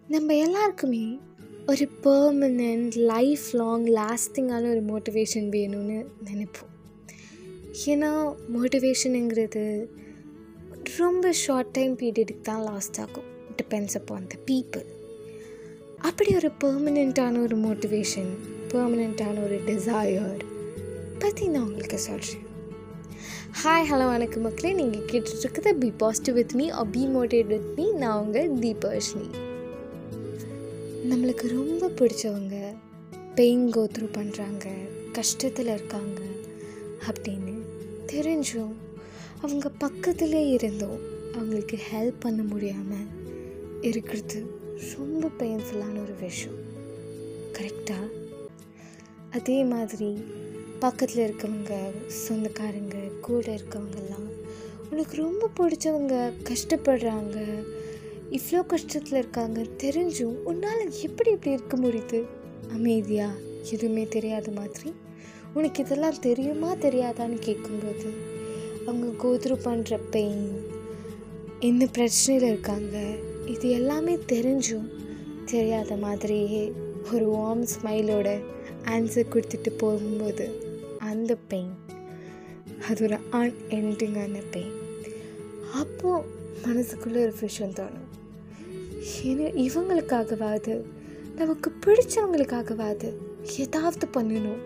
நம்ம எல்லாருக்குமே ஒரு பெர்மனண்ட் லைஃப் லாங் லாஸ்டிங்கான ஒரு மோட்டிவேஷன் வேணும்னு நினைப்போம். ஏன்னா மோட்டிவேஷனுங்கிறது ரொம்ப ஷார்ட் டைம் பீரியடுக்கு தான் லாஸ்ட் ஆகும். Depends upon the people. அப்படி ஒரு பெர்மனெண்ட்டான ஒரு மோட்டிவேஷன், பெர்மனெண்ட்டான ஒரு டிசையர் பற்றி நான் உங்களுக்கு சொல்கிறேன். ஹாய், ஹலோ, வணக்கம் மக்களே. நீங்கள் கேட்டுட்ருக்குது be positive with me or be motivate with me. நான் உங்கள் தீபர்ஷினி. நம்மளுக்கு ரொம்ப பிடிச்சவங்க பெயின் கோ த்ரூ பண்ணுறாங்க, கஷ்டத்தில் இருக்காங்க அப்படின்னு தெரிஞ்சும் அவங்க பக்கத்திலே இருந்தோம் அவங்களுக்கு ஹெல்ப் பண்ண முடியாமல் இருக்கிறது ரொம்ப பெயின்ஃபுல்லான ஒரு விஷயம். கரெக்டாக அதே மாதிரி பக்கத்தில் இருக்கவங்க, சொந்தக்காரங்க, கூட இருக்கவங்கெல்லாம் உனக்கு ரொம்ப பிடிச்சவங்க கஷ்டப்படுறாங்க, இவ்வளோ கஷ்டத்தில் இருக்காங்க தெரிஞ்சும் உன்னால் எப்படி இப்படி இருக்க முடியுது? அமைதியாக எதுவுமே தெரியாத மாதிரி உனக்கு இதெல்லாம் தெரியுமா தெரியாதான்னு கேட்கும்போது அவங்க கோத்ரூ பண்ணுற பெயின், என்ன பிரச்சனையில் இருக்காங்க, இது எல்லாமே தெரிஞ்சும் தெரியாத மாதிரியே ஒரு வார்ம் ஸ்மைலோட ஆன்சர் கொடுத்துட்டு போகும்போது அந்த பெயின், அது ஒரு அன்எண்டிங்கான பெயின். அப்போது மனசுக்குள்ளே ஒரு விஷயம் தோணும், ஏன்னா இவங்களுக்காகவாது, நமக்கு பிடிச்சவங்களுக்காகவாது ஏதாவது பண்ணணும்,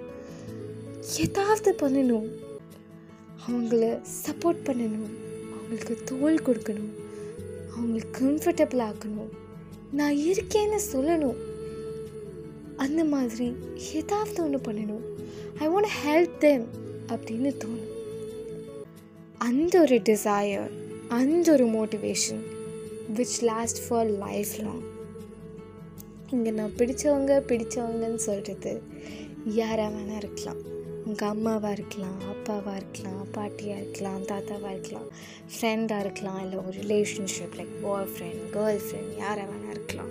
அவங்கள சப்போர்ட் பண்ணணும், அவங்களுக்கு தோள் கொடுக்கணும், அவங்களுக்கு கம்ஃபர்டபுள் ஆக்கணும், நான் இருக்கேன்னு சொல்லணும். அந்த மாதிரி ஏதாவது ஒன்று பண்ணணும், ஐ வாண்ட் ஹெல்ப் தெம் அப்படின்னு தோணும். அந்த ஒரு டிசையர், அந்த ஒரு motivation which last for lifelong. இங்கே நான் பிடிச்சவங்கன்னு சொல்கிறது யாராக வேணா இருக்கலாம். உங்கள் அம்மாவாக இருக்கலாம், அப்பாவாக இருக்கலாம், பாட்டியாக இருக்கலாம், தாத்தாவாக இருக்கலாம், ஃப்ரெண்டாக இருக்கலாம், இல்லை ஒரு relationship like boyfriend, girlfriend, யாராக வேணா இருக்கலாம்.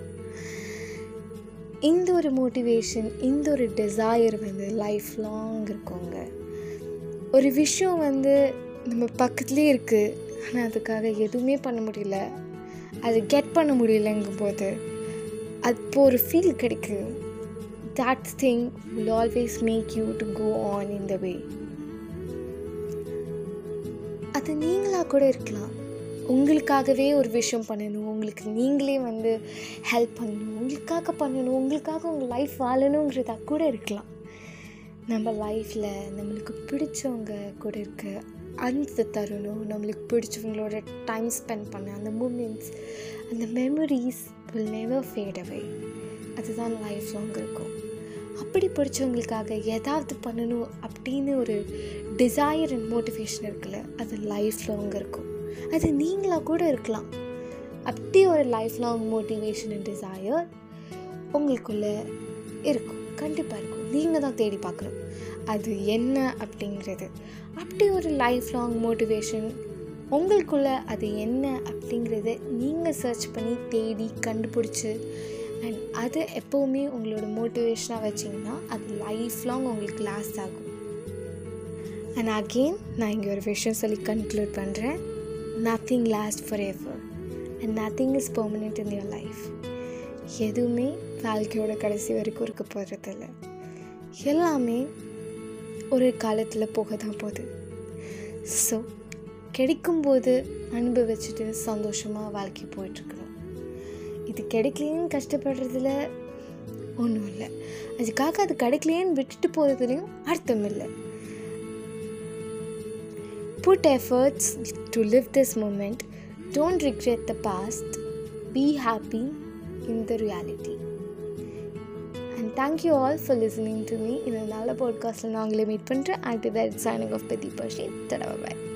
இந்த ஒரு மோட்டிவேஷன், இந்த ஒரு டிசையர் லைஃப் லாங் இருக்குங்க. ஒரு விஷயம் நம்ம பக்கத்துலேயே இருக்குது, ஆனால் அதுக்காக எதுவுமே பண்ண முடியல, அது கெட் பண்ண முடியலைங்கும் போது அப்போ ஒரு ஃபீல் கிடைக்கும். that thing will always make you to go on in the way. அது நீங்களாக கூட இருக்கலாம். உங்களுக்காகவே ஒரு விஷயம் பண்ணணும், உங்களுக்கு நீங்களே ஹெல்ப் பண்ணணும், உங்களுக்காக உங்கள் லைஃப் வாழணுங்கிறதா கூட இருக்கலாம். நம்ம லைஃப்பில் நம்மளுக்கு பிடிச்சவங்க கூட இருக்க அந்த தருணம், நம்மளுக்கு பிடிச்சவங்களோட டைம் ஸ்பெண்ட் பண்ண அந்த மூமெண்ட்ஸ், அந்த memories will never fade away. அதுதான் லைஃப் லாங் இருக்கும். அப்படி பிடிச்சவங்களுக்காக ஏதாவது பண்ணணும் அப்படின்னு ஒரு டிசையர் அண்ட் மோட்டிவேஷன் இருக்குல்ல, அது லைஃப் லாங் இருக்கும். அது நீங்களாக கூட இருக்கலாம். அப்படி ஒரு life long motivation and desire உங்களுக்குள்ளே இருக்கும், கண்டிப்பாக இருக்கும். நீங்கள் தான் தேடி பார்க்கணும் அது என்ன அப்படிங்கிறது. அப்படி ஒரு லைஃப் லாங் மோட்டிவேஷன் உங்களுக்குள்ளே அது என்ன அப்படிங்கிறத நீங்கள் சர்ச் பண்ணி தேடி கண்டுபிடிச்சி அண்ட் அது எப்போவுமே உங்களோட மோட்டிவேஷனாக வச்சிங்கன்னா அது லைஃப் லாங் உங்களுக்கு லாஸ்ட் ஆகும். அண்ட் அகெயின் நான் இங்கே ஒரு விஷயம் சொல்லி கன்க்ளூட் பண்ணுறேன். Nothing last forever and nothing is permanent in your life. எதுவுமே வாழ்க்கையோட கடைசி வரைக்கும் இருக்க போகிறதில்ல. எல்லாமே ஒரு காலத்தில் போக தான் போகுது. ஸோ கிடைக்கும்போது அனுபவிச்சுட்டு சந்தோஷமாக வாழ்க்கை போயிட்டுருக்கணும். இது கிடைக்கலேன்னு கஷ்டப்படுறதுல ஒன்றும் இல்லை, அதுக்காக அது கிடைக்கலேன்னு விட்டுட்டு போகிறதுலையும் அர்த்தம் இல்லை. Put efforts to live this moment. Don't regret the past. Be happy in the reality. And thank you all for listening to me. In another podcast நான் உங்களை மீட் பண்ணுறேன். Until then, signing off with Deepa. Bye.